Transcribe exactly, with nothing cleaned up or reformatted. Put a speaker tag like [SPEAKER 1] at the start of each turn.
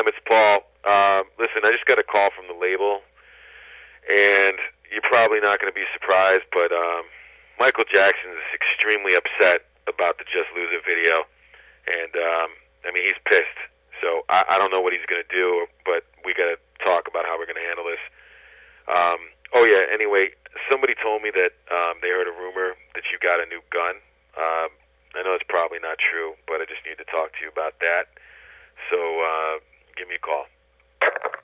[SPEAKER 1] Sam, it's Paul. Um, listen, I just got a call from the label, and you're probably not going to be surprised, but um, Michael Jackson is extremely upset about the Just Lose It video, and um, I mean, he's pissed. So I, I don't know what he's going to do, but we got to talk about how we're going to handle this. Um, oh yeah. Anyway, somebody told me that um, they heard a rumor that you got a new gun. Um, I know it's probably not true, but I just need to talk to you about that. So uh, give me a call.